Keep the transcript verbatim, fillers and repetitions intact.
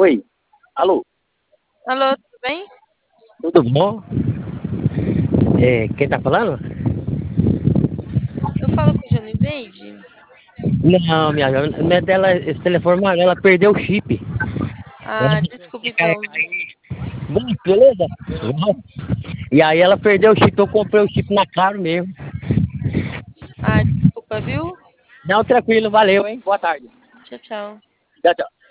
Oi, alô, Alô, tudo bem? tudo bom? É, quem tá falando? Eu falo com Joniveide. Não, minha não é dela, esse telefone amarelo, ela perdeu o chip. Ela Ah, desculpa então. descarregar aí. Bom, beleza? Não. E aí ela perdeu o chip, eu comprei o chip na Claro mesmo. Ah, desculpa, viu? Não, tranquilo, valeu, hein? Boa tarde. Tchau, tchau. Tchau, tchau.